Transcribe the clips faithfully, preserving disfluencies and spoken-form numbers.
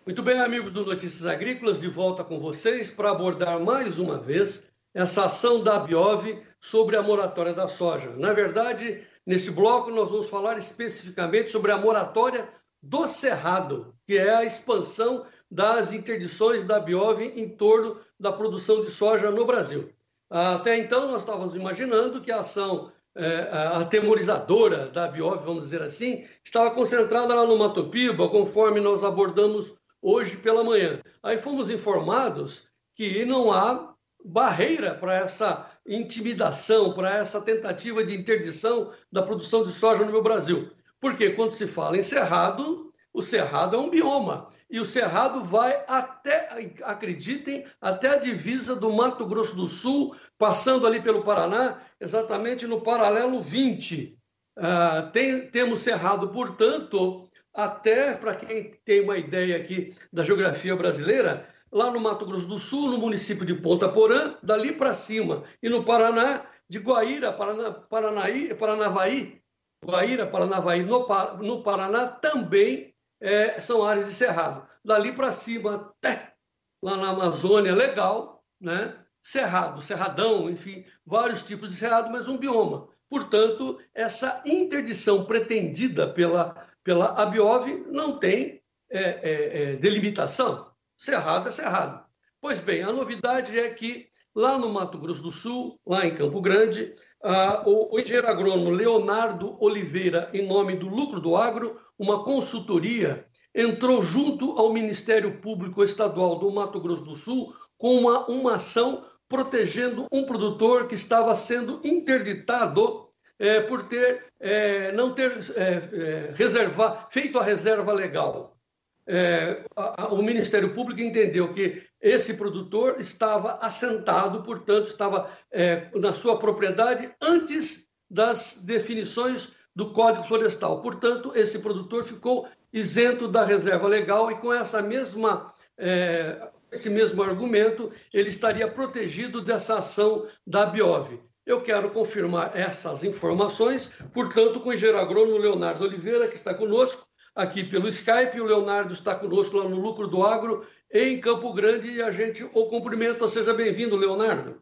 Muito bem, amigos do Notícias Agrícolas, de volta com vocês para abordar mais uma vez essa ação da Abiov sobre a moratória da soja. Na verdade, neste bloco nós vamos falar especificamente sobre a moratória do Cerrado, que é a expansão das interdições da Abiov em torno da produção de soja no Brasil. Até então, nós estávamos imaginando que a ação é, atemorizadora da Abiov, vamos dizer assim, estava concentrada lá no Mato Piba, conforme nós abordamos hoje pela manhã. Aí fomos informados que não há barreira para essa intimidação, para essa tentativa de interdição da produção de soja no meu Brasil. Porque quando se fala em Cerrado, o Cerrado é um bioma. E o Cerrado vai até, acreditem, até a divisa do Mato Grosso do Sul, passando ali pelo Paraná, exatamente no paralelo vinte. Uh, tem, temos Cerrado, portanto, até, para quem tem uma ideia aqui da geografia brasileira, lá no Mato Grosso do Sul, no município de Ponta Porã, dali para cima. E no Paraná, de Guaíra, Paraná, Paranaí, Paranavaí, Guaíra, Paranavaí, no, no Paraná, também é, são áreas de cerrado. Dali para cima, até lá na Amazônia, legal, né? Cerrado, cerradão, enfim, vários tipos de cerrado, mas um bioma. Portanto, essa interdição pretendida pela, pela Abiov não tem é, é, é, delimitação. Cerrado é cerrado. Pois bem, a novidade é que lá no Mato Grosso do Sul, lá em Campo Grande, ah, o, o engenheiro agrônomo Leonardo Oliveira, em nome do Lucro do Agro, uma consultoria, entrou junto ao Ministério Público Estadual do Mato Grosso do Sul com uma, uma ação protegendo um produtor que estava sendo interditado é, por ter, é, não ter é, é, reservar, feito a reserva legal. É, a, a, o Ministério Público entendeu que esse produtor estava assentado, portanto, estava é, na sua propriedade antes das definições do Código Florestal. Portanto, esse produtor ficou isento da reserva legal e com essa mesma, é, esse mesmo argumento, ele estaria protegido dessa ação da Abiov. Eu quero confirmar essas informações, portanto, com o engenheiro agrônomo Leonardo Oliveira, que está conosco aqui pelo Skype. O Leonardo está conosco lá no Lucro do Agro, em Campo Grande, e a gente o cumprimenta. Seja bem-vindo, Leonardo.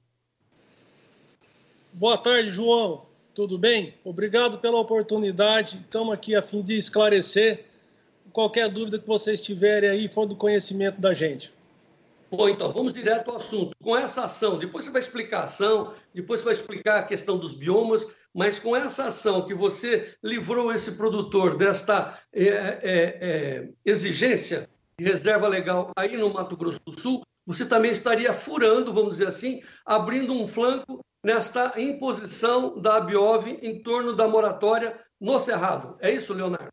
Boa tarde, João. Tudo bem? Obrigado pela oportunidade. Estamos aqui a fim de esclarecer qualquer dúvida que vocês tiverem aí, for do conhecimento da gente. Bom, então, vamos direto ao assunto. Com essa ação, depois você vai explicar a ação, depois você vai explicar a questão dos biomas, mas com essa ação que você livrou esse produtor desta é, é, é, exigência de reserva legal aí no Mato Grosso do Sul, você também estaria furando, vamos dizer assim, abrindo um flanco nesta imposição da Abiov em torno da moratória no Cerrado. É isso, Leonardo?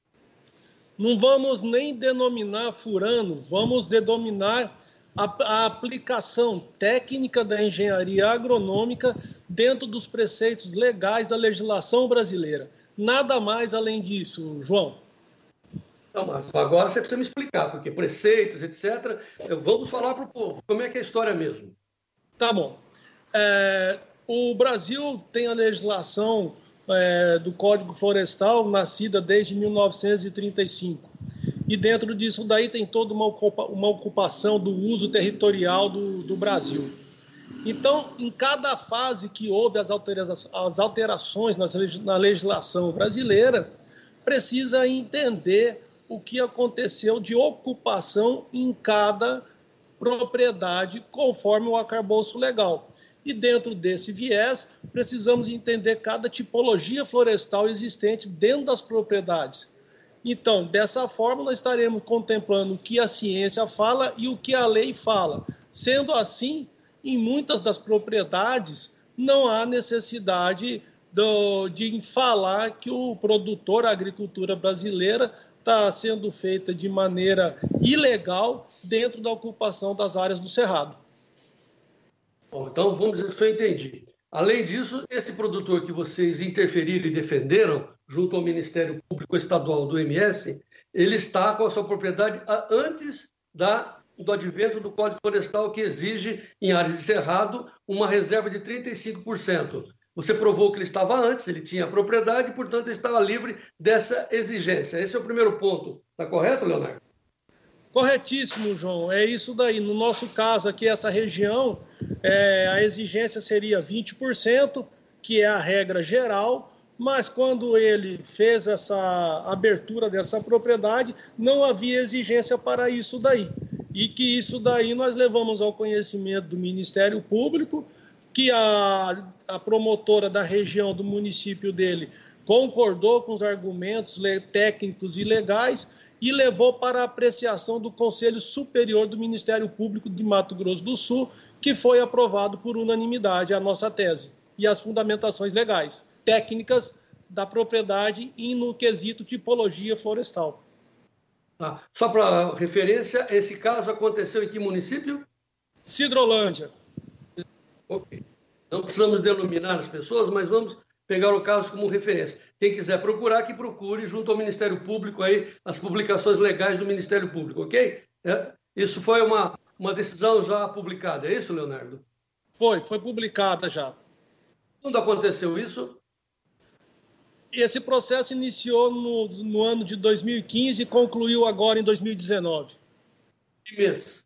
Não vamos nem denominar furando, vamos denominar a, a aplicação técnica da engenharia agronômica dentro dos preceitos legais da legislação brasileira. Nada mais além disso, João. Não, mas agora você precisa me explicar, porque preceitos, etcétera. Vamos falar para o povo, como é que é a história mesmo? Tá bom. É, o Brasil tem a legislação é, do Código Florestal, nascida desde mil novecentos e trinta e cinco. E dentro disso daí tem toda uma, ocupa, uma ocupação do uso territorial do, do Brasil. Então, em cada fase que houve as, altera as alterações nas, na legislação brasileira, precisa entender o que aconteceu de ocupação em cada propriedade conforme o arcabouço legal. E dentro desse viés, precisamos entender cada tipologia florestal existente dentro das propriedades. Então, dessa forma, nós estaremos contemplando o que a ciência fala e o que a lei fala. Sendo assim, em muitas das propriedades, não há necessidade do, de falar que o produtor, a agricultura brasileira, está sendo feita de maneira ilegal dentro da ocupação das áreas do Cerrado. Bom, então, vamos dizer que eu entendi. Além disso, esse produtor que vocês interferiram e defenderam, junto ao Ministério Público Estadual do M S, ele está com a sua propriedade antes da, do advento do Código Florestal, que exige, em áreas de cerrado, uma reserva de trinta e cinco por cento. Você provou que ele estava antes, ele tinha a propriedade, portanto, ele estava livre dessa exigência. Esse é o primeiro ponto. Está correto, Leonardo? Corretíssimo, João. É isso daí. No nosso caso aqui, essa região, é, a exigência seria vinte por cento, que é a regra geral, mas quando ele fez essa abertura dessa propriedade, não havia exigência para isso daí. E que isso daí nós levamos ao conhecimento do Ministério Público, que a, a promotora da região do município dele concordou com os argumentos técnicos e legais e levou para a apreciação do Conselho Superior do Ministério Público de Mato Grosso do Sul, que foi aprovado por unanimidade a nossa tese e as fundamentações legais, técnicas da propriedade e no quesito tipologia florestal. Ah, só para referência, esse caso aconteceu em que município? Sidrolândia. Ok. Não precisamos denominar as pessoas, mas vamos pegar o caso como referência. Quem quiser procurar, que procure junto ao Ministério Público aí as publicações legais do Ministério Público, ok? É, isso foi uma, uma decisão já publicada, é isso, Leonardo? Foi, foi publicada já. Quando aconteceu isso? Esse processo iniciou no, no ano de dois mil e quinze e concluiu agora em dois mil e dezenove. Que mês?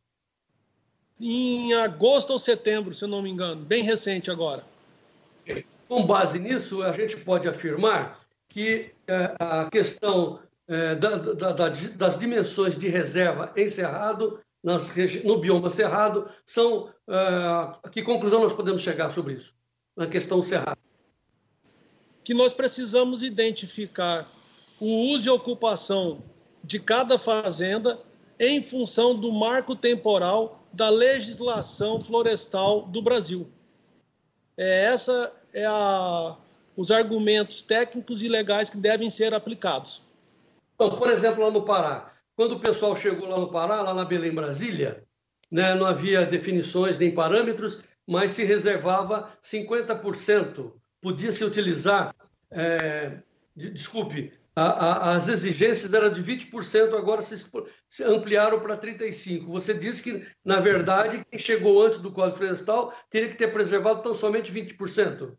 Em agosto ou setembro, se eu não me engano, bem recente agora. Com base nisso, a gente pode afirmar que é, a questão é, da, da, da, das dimensões de reserva em Cerrado, nas, no bioma Cerrado, são... É, que conclusão nós podemos chegar sobre isso, na questão Cerrado? Que nós precisamos identificar o uso e ocupação de cada fazenda em função do marco temporal da legislação florestal do Brasil. É, essa é a, os argumentos técnicos e legais que devem ser aplicados. Então, por exemplo, lá no Pará, quando o pessoal chegou lá no Pará, lá na Belém, Brasília, né, não havia definições nem parâmetros, mas se reservava cinquenta por cento. Podia-se utilizar, é, desculpe, a, a, as exigências eram de vinte por cento, agora se, se ampliaram para trinta e cinco por cento. Você disse que, na verdade, quem chegou antes do Código Florestal teria que ter preservado tão somente vinte por cento.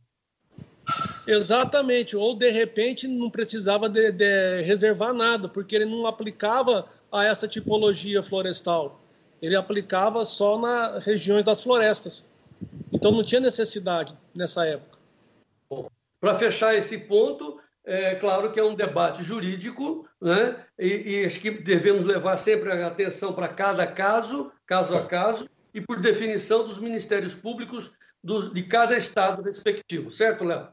Exatamente, ou de repente não precisava de, de reservar nada, porque ele não aplicava a essa tipologia florestal. Ele aplicava só nas regiões das florestas. Então não tinha necessidade nessa época. Bom, para fechar esse ponto, é claro que é um debate jurídico, né? E, e acho que devemos levar sempre a atenção para cada caso, caso a caso, e por definição dos ministérios públicos do, de cada estado respectivo, certo, Léo?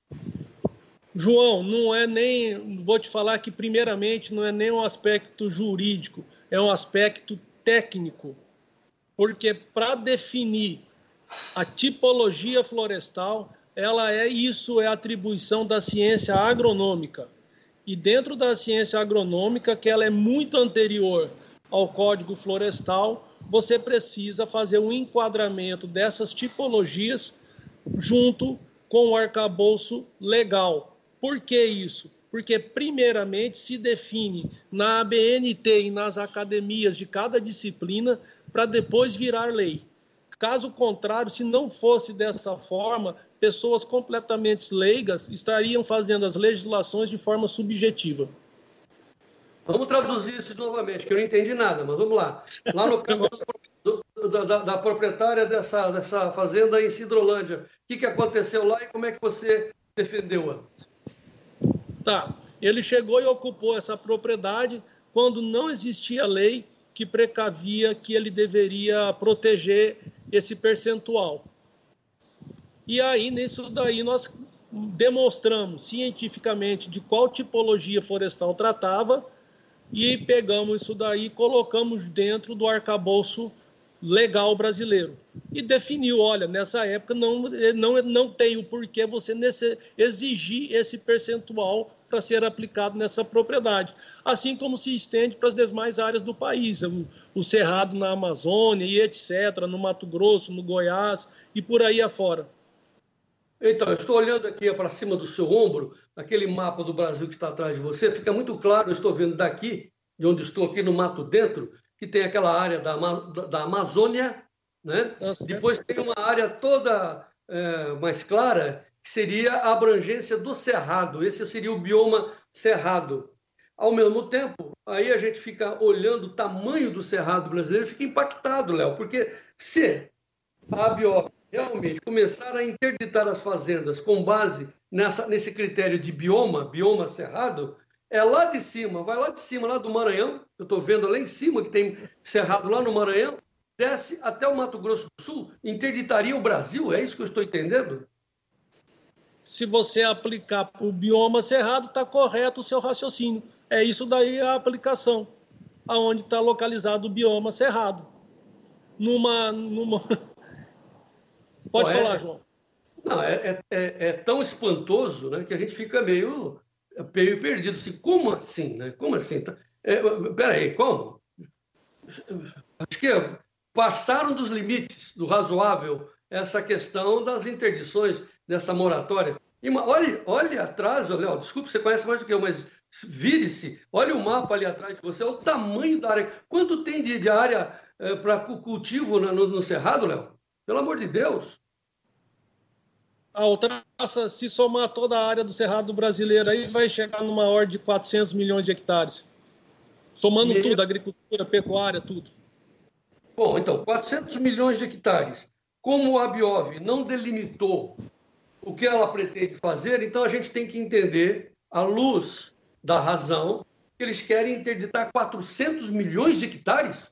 João, não é nem, vou te falar que primeiramente não é nem um aspecto jurídico, é um aspecto técnico, porque para definir a tipologia florestal, ela é isso, é atribuição da ciência agronômica. E dentro da ciência agronômica, que ela é muito anterior ao Código Florestal, você precisa fazer um enquadramento dessas tipologias junto com o arcabouço legal. Por que isso? Porque, primeiramente, se define na A B N T e nas academias de cada disciplina para depois virar lei. Caso contrário, se não fosse dessa forma, pessoas completamente leigas estariam fazendo as legislações de forma subjetiva. Vamos traduzir isso novamente, que eu não entendi nada, mas vamos lá. Lá no caso do, do, da, da proprietária dessa, dessa fazenda em Sidrolândia, o que, que aconteceu lá e como é que você defendeu-a? Tá, ele chegou e ocupou essa propriedade quando não existia lei que precavia que ele deveria proteger esse percentual. E aí, nisso daí, nós demonstramos cientificamente de qual tipologia florestal tratava e pegamos isso daí e colocamos dentro do arcabouço legal brasileiro. E definiu, olha, nessa época não, não, não tem o porquê você nesse, exigir esse percentual para ser aplicado nessa propriedade. Assim como se estende para as demais áreas do país, o, o Cerrado na Amazônia e etcétera, no Mato Grosso, no Goiás e por aí afora. Então, eu estou olhando aqui para cima do seu ombro, aquele mapa do Brasil que está atrás de você, fica muito claro, eu estou vendo daqui, de onde estou aqui no Mato Dentro, que tem aquela área da, da Amazônia, né? Depois tem uma área toda é, mais clara, que seria a abrangência do Cerrado. Esse seria o bioma Cerrado. ao mesmo tempo, aí a gente fica olhando o tamanho do cerrado brasileiro e fica impactado, Léo, porque se a Abiovi realmente começar a interditar as fazendas com base nessa, nesse critério de bioma, bioma cerrado, é lá de cima, vai lá de cima, lá do Maranhão, eu estou vendo lá em cima que tem cerrado lá no Maranhão, desce até o Mato Grosso do Sul, interditaria o Brasil, é isso que eu estou entendendo? Se você aplicar para o bioma cerrado, está correto o seu raciocínio. É isso daí a aplicação, aonde está localizado o bioma cerrado. Numa... numa... Pode Não, falar, é, João. Não, é, é, é, é tão espantoso, né, que a gente fica meio, meio perdido. Assim, como assim? Né? Como assim? É, peraí, como? Acho que passaram dos limites do razoável essa questão das interdições dessa moratória. E, olhe, olhe atrás, Léo, desculpe, você conhece mais do que eu, mas vire-se, olhe o mapa ali atrás de você, olha o tamanho da área. Quanto tem de, de área é, para cultivo no, no, no Cerrado, Léo? Pelo amor de Deus. A ultrapassa, se somar toda a área do Cerrado brasileiro, aí vai chegar numa ordem de quatrocentos milhões de hectares. Somando Meu... tudo, agricultura, pecuária, tudo. Bom, então, quatrocentos milhões de hectares. Como a Abiovi não delimitou o que ela pretende fazer, então a gente tem que entender, à luz da razão, que eles querem interditar quatrocentos milhões de hectares?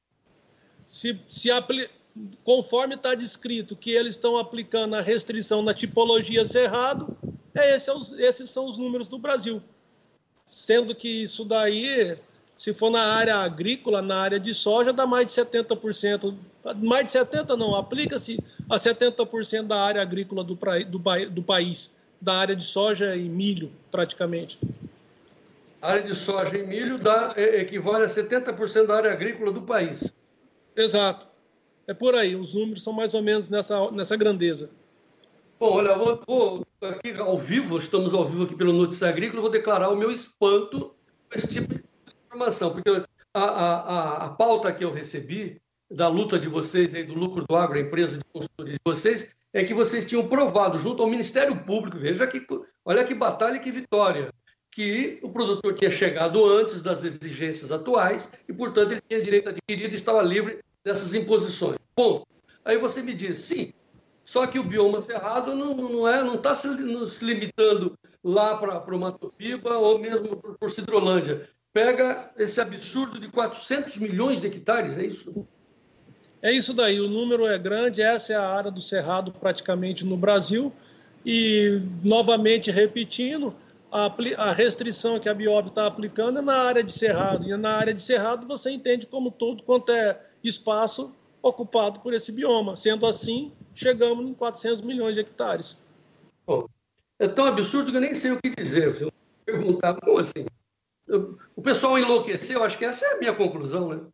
Se, se apli... Conforme está descrito que eles estão aplicando a restrição na tipologia cerrado, é esse é os, esses são os números do Brasil. Sendo que isso daí, se for na área agrícola, na área de soja, dá mais de setenta por cento. Mais de setenta por cento não, aplica-se a setenta por cento da área agrícola do, do, do país, da área de soja e milho, praticamente. A área de soja e milho dá, equivale a setenta por cento da área agrícola do país. Exato. É por aí, os números são mais ou menos nessa, nessa grandeza. Bom, olha, vou, vou aqui ao vivo, estamos ao vivo aqui pelo Notícia Agrícola, vou declarar o meu espanto com esse tipo de informação, porque a, a, a pauta que eu recebi da luta de vocês, aí, do lucro do agro, a empresa de consultoria de vocês, é que vocês tinham provado junto ao Ministério Público, veja que, olha que batalha e que vitória, que o produtor tinha chegado antes das exigências atuais e, portanto, ele tinha direito adquirido e estava livre dessas imposições. Bom, aí você me diz, sim, só que o bioma cerrado não, não é, não está se, se limitando lá para o Mato Piba ou mesmo por Cidrolândia. Pega esse absurdo de quatrocentos milhões de hectares, é isso? É isso daí, o número é grande, essa é a área do cerrado praticamente no Brasil e, novamente repetindo, a, a restrição que a Abiovi está aplicando é na área de cerrado, e na área de cerrado você entende como tudo quanto é espaço ocupado por esse bioma. Sendo assim, chegamos em quatrocentos milhões de hectares. Bom, é tão absurdo que eu nem sei o que dizer. Eu perguntava, como assim? Eu, o pessoal enlouqueceu, acho que essa é a minha conclusão, né?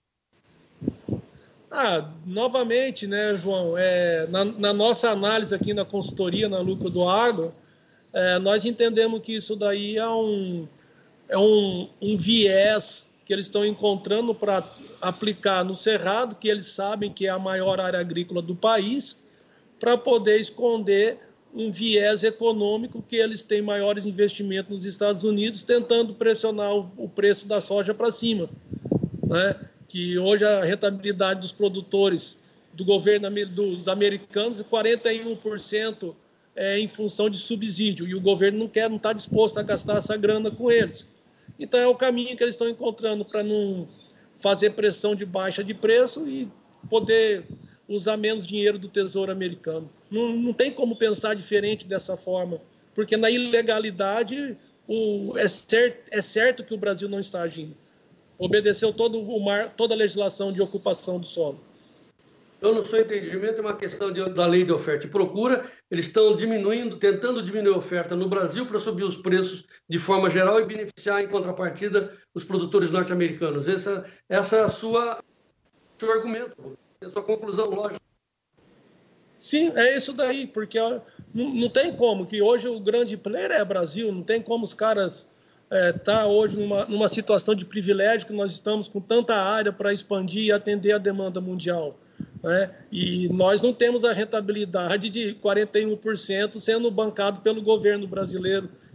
Ah, novamente, né, João, é, na, na nossa análise aqui na consultoria, na Lucro do Agro, é, nós entendemos que isso daí é um, é um, um viés que eles estão encontrando para aplicar no Cerrado, que eles sabem que é a maior área agrícola do país, para poder esconder um viés econômico que eles têm maiores investimentos nos Estados Unidos, tentando pressionar o, o preço da soja para cima, né? Que hoje a rentabilidade dos produtores do governo dos americanos é quarenta e um por cento é em função de subsídio, e o governo não quer, não está disposto a gastar essa grana com eles. Então é o caminho que eles estão encontrando para não fazer pressão de baixa de preço e poder usar menos dinheiro do Tesouro americano. Não, não tem como pensar diferente dessa forma, porque na ilegalidade o, é, certo, é certo que o Brasil não está agindo. Obedeceu todo o mar, toda a legislação de ocupação do solo. Eu, no seu entendimento, é uma questão de, da lei de oferta e procura. Eles estão diminuindo, tentando diminuir a oferta no Brasil para subir os preços de forma geral e beneficiar, em contrapartida, os produtores norte-americanos. Essa, essa é a sua, seu argumento, a sua conclusão lógica. Sim, é isso daí, porque ó, não, não tem como, que hoje o grande player é Brasil, não tem como os caras é, tá hoje numa, numa situação de privilégio, que nós estamos com tanta área para expandir e atender a demanda mundial, né? E nós não temos a rentabilidade de quarenta e um por cento sendo bancado pelo governo brasileiro,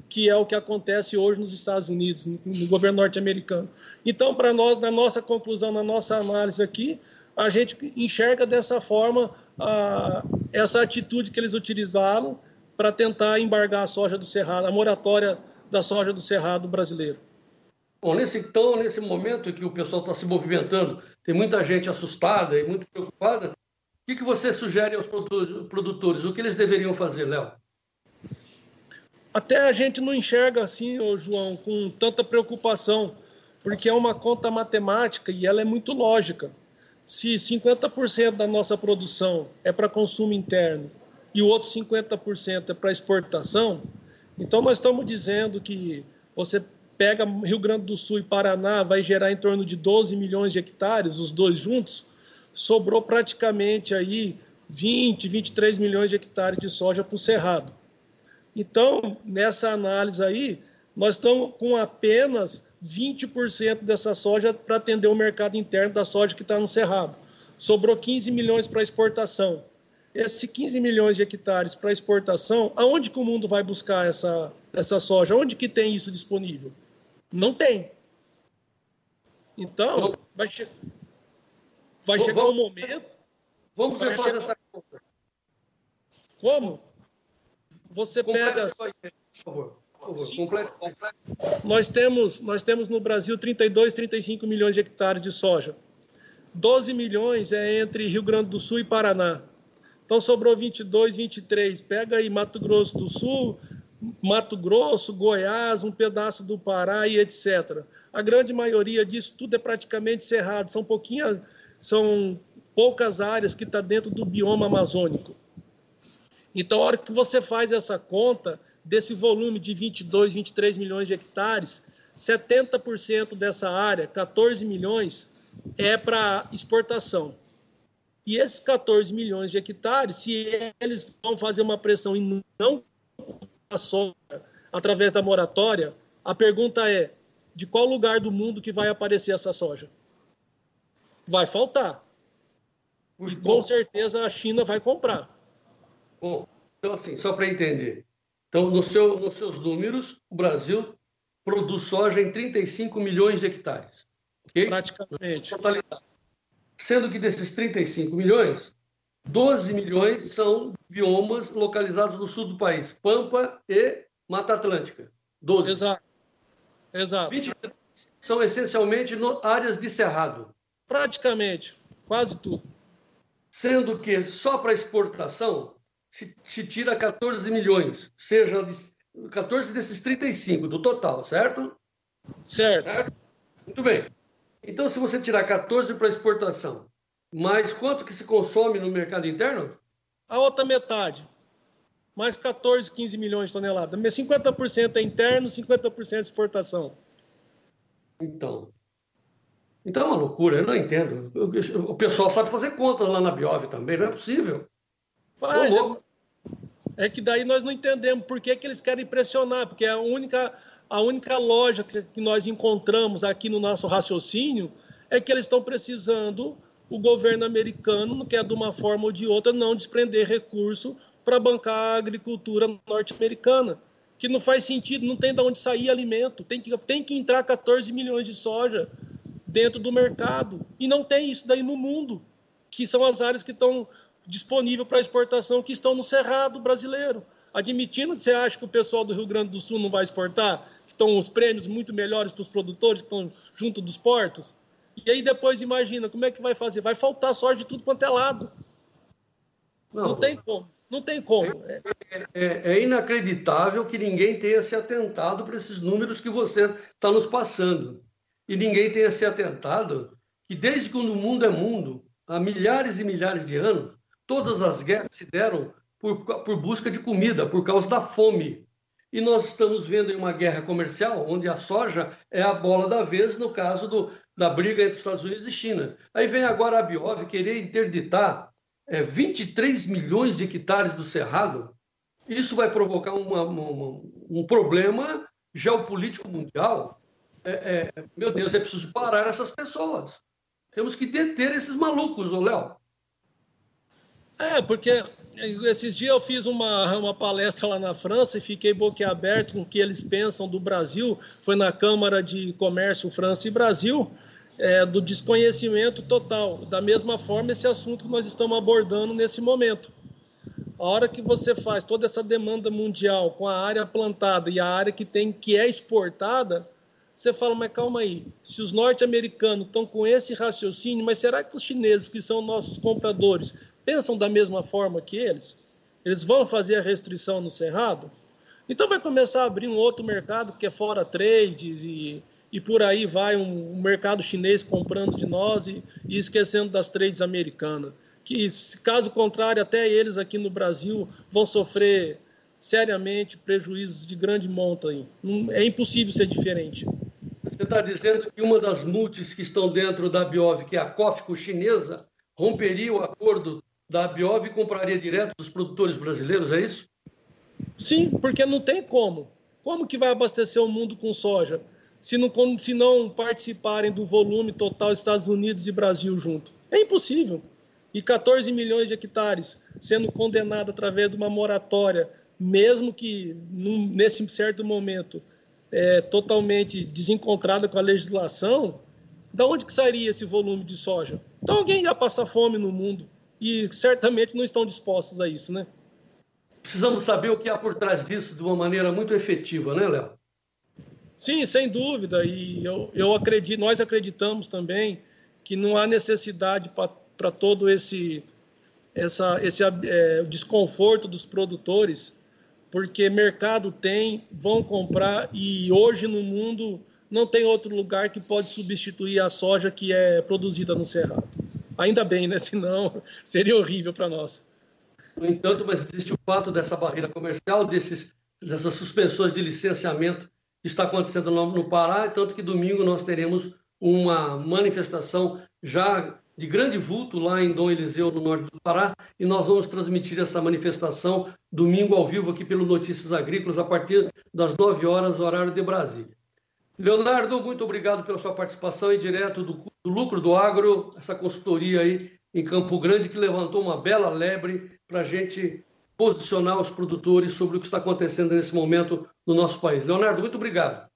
que é o que acontece hoje nos Estados Unidos, no, no governo norte-americano. Então, para nós, na nossa conclusão, na nossa análise aqui, a gente enxerga dessa forma a, essa atitude que eles utilizaram para tentar embargar a soja do Cerrado, a moratória da soja do Cerrado brasileiro. Bom, nesse, então, nesse momento em que o pessoal está se movimentando, tem muita gente assustada e muito preocupada, o que, que você sugere aos produtores? O que eles deveriam fazer, Léo? Até a gente não enxerga assim, ô João, com tanta preocupação, porque é uma conta matemática e ela é muito lógica. Se cinquenta por cento da nossa produção é para consumo interno e o outro cinquenta por cento é para exportação, então nós estamos dizendo que você pega Rio Grande do Sul e Paraná, vai gerar em torno de doze milhões de hectares, os dois juntos, sobrou praticamente aí vinte, vinte e três milhões de hectares de soja para o Cerrado. Então, nessa análise aí, nós estamos com apenas vinte por cento dessa soja para atender o mercado interno da soja que está no Cerrado. Sobrou quinze milhões para exportação. Esses quinze milhões de hectares para exportação, aonde que o mundo vai buscar essa, essa soja? Onde que tem isso disponível? Não tem. Então, vai, che vai chegar vamos, um momento... Vamos refazer chegar... essa conta. Como? Você Complete, pega... por favor. Por favor. Complete, complete. Nós temos, nós temos no Brasil trinta e dois, trinta e cinco milhões de hectares de soja. doze milhões é entre Rio Grande do Sul e Paraná. Então sobrou vinte e dois, vinte e três. Pega aí Mato Grosso do Sul, Mato Grosso, Goiás, um pedaço do Pará e etcétera. A grande maioria disso tudo é praticamente cerrado. São pouquinhas, são poucas áreas que estão dentro do bioma amazônico. Então, a hora que você faz essa conta desse volume de vinte e dois, vinte e três milhões de hectares, setenta por cento dessa área, quatorze milhões, é para exportação. E esses quatorze milhões de hectares, se eles vão fazer uma pressão e não a soja através da moratória, a pergunta é, de qual lugar do mundo que vai aparecer essa soja? Vai faltar. E com certeza a China vai comprar. Bom, então assim, só para entender. Então, no seu, nos seus números, o Brasil produz soja em trinta e cinco milhões de hectares. Okay? Praticamente. Totalidade. Sendo que desses trinta e cinco milhões, doze milhões são biomas localizados no sul do país, Pampa e Mata Atlântica. doze. Exato. Exato. vinte são essencialmente no, áreas de cerrado. Praticamente, quase tudo. Sendo que só para exportação se, se tira quatorze milhões, seja de, quatorze desses trinta e cinco do total, certo? Certo. certo? Muito bem. Então, se você tirar quatorze para exportação, mais quanto que se consome no mercado interno? A outra metade. Mais quatorze, quinze milhões de toneladas. cinquenta por cento é interno, cinquenta por cento é exportação. Então, então é uma loucura, eu não entendo. O pessoal sabe fazer contas lá na Biov também, não é possível. Mas, é que daí nós não entendemos por que, que eles querem pressionar, porque a única, a única lógica que nós encontramos aqui no nosso raciocínio é que eles estão precisando, o governo americano, que é de uma forma ou de outra, não desprender recurso para bancar a agricultura norte-americana, que não faz sentido, não tem de onde sair alimento, tem que, tem que entrar quatorze milhões de soja dentro do mercado, e não tem isso daí no mundo, que são as áreas que estão disponíveis para exportação, que estão no Cerrado brasileiro. Admitindo que você acha que o pessoal do Rio Grande do Sul não vai exportar, que estão os prêmios muito melhores para os produtores que estão junto dos portos, e aí depois imagina, como é que vai fazer? Vai faltar soja de tudo quanto é lado. Não, não tem como. Não tem como. É, é, é inacreditável que ninguém tenha se atentado para esses números que você está nos passando. E ninguém tenha se atentado que desde quando o mundo é mundo, há milhares e milhares de anos, todas as guerras se deram por, por busca de comida, por causa da fome. E nós estamos vendo em uma guerra comercial, onde a soja é a bola da vez, no caso do, da briga entre os Estados Unidos e China. Aí vem agora a Biov querer interditar é, vinte e três milhões de hectares do Cerrado. Isso vai provocar uma, uma, um problema geopolítico mundial. É, é, meu Deus, é preciso parar essas pessoas. Temos que deter esses malucos, ô Léo. É, porque esses dias eu fiz uma, uma palestra lá na França e fiquei boquiaberto com o que eles pensam do Brasil. Foi na Câmara de Comércio França e Brasil, é, do desconhecimento total. Da mesma forma, esse assunto que nós estamos abordando nesse momento. A hora que você faz toda essa demanda mundial com a área plantada e a área que, tem, que é exportada, você fala, mas calma aí, se os norte-americanos estão com esse raciocínio, mas será que os chineses, que são nossos compradores, pensam da mesma forma que eles? Eles vão fazer a restrição no Cerrado? Então vai começar a abrir um outro mercado que é fora trade e, e por aí vai um, um mercado chinês comprando de nós e, e esquecendo das trades americanas. Que, caso contrário, até eles aqui no Brasil vão sofrer seriamente prejuízos de grande monta aí. É impossível ser diferente. Você está dizendo que uma das multis que estão dentro da Biov, que é a Cofco chinesa, romperia o acordo da Biov e compraria direto dos produtores brasileiros, é isso? Sim, porque não tem como. Como que vai abastecer o mundo com soja se não, se não participarem do volume total Estados Unidos e Brasil junto? É impossível. E quatorze milhões de hectares sendo condenado através de uma moratória, mesmo que num, nesse certo momento é, totalmente desencontrada com a legislação, da onde que sairia esse volume de soja? Então alguém ia passar fome no mundo e certamente não estão dispostos a isso, né? Precisamos saber o que há por trás disso de uma maneira muito efetiva, né, Léo? Sim, sem dúvida. E eu, eu acredito, nós acreditamos também que não há necessidade para todo esse, essa, esse é, desconforto dos produtores, porque mercado tem, vão comprar e hoje no mundo não tem outro lugar que pode substituir a soja que é produzida no Cerrado. Ainda bem, né? Senão seria horrível para nós. No entanto, mas existe o fato dessa barreira comercial, desses, dessas suspensões de licenciamento que está acontecendo no, no Pará, tanto que domingo nós teremos uma manifestação já de grande vulto lá em Dom Eliseu, no norte do Pará, e nós vamos transmitir essa manifestação domingo ao vivo aqui pelo Notícias Agrícolas, a partir das nove horas, horário de Brasília. Leonardo, muito obrigado pela sua participação aí direto do, do Lucro do Agro, essa consultoria aí em Campo Grande, que levantou uma bela lebre para a gente posicionar os produtores sobre o que está acontecendo nesse momento no nosso país. Leonardo, muito obrigado.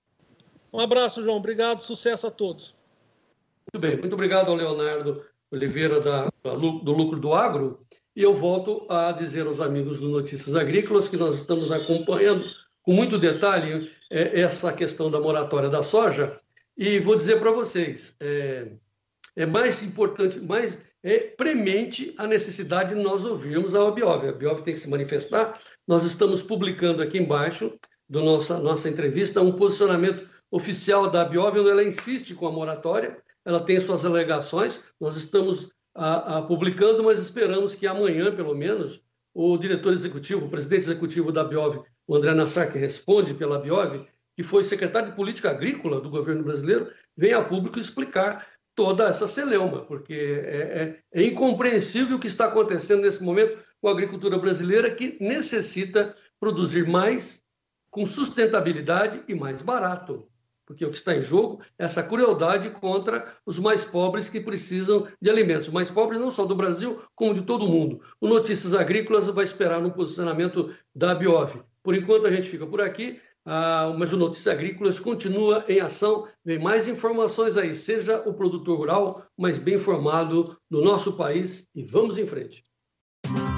Um abraço, João. Obrigado. Sucesso a todos. Muito bem. Muito obrigado ao Leonardo Oliveira, da, do Lucro do Agro. E eu volto a dizer aos amigos do Notícias Agrícolas que nós estamos acompanhando com muito detalhe é, essa questão da moratória da soja. E vou dizer para vocês, é, é mais importante, mais é premente a necessidade de nós ouvirmos a Biov. A Biov tem que se manifestar. Nós estamos publicando aqui embaixo da nossa, nossa entrevista um posicionamento oficial da Biov, onde ela insiste com a moratória, ela tem suas alegações, nós estamos a, a, publicando, mas esperamos que amanhã, pelo menos, o diretor executivo, o presidente executivo da Biov, o André Nassar, que responde pela Biov, que foi secretário de Política Agrícola do governo brasileiro, venha a público explicar toda essa celeuma, porque é, é, é incompreensível o que está acontecendo nesse momento com a agricultura brasileira, que necessita produzir mais, com sustentabilidade e mais barato. Porque o que está em jogo é essa crueldade contra os mais pobres que precisam de alimentos. Os mais pobres não só do Brasil, como de todo o mundo. O Notícias Agrícolas vai esperar no posicionamento da Biov. Por enquanto a gente fica por aqui. Ah, mas o Notícias Agrícolas continua em ação, vem mais informações aí, seja o produtor rural mais bem informado do nosso país, e vamos em frente.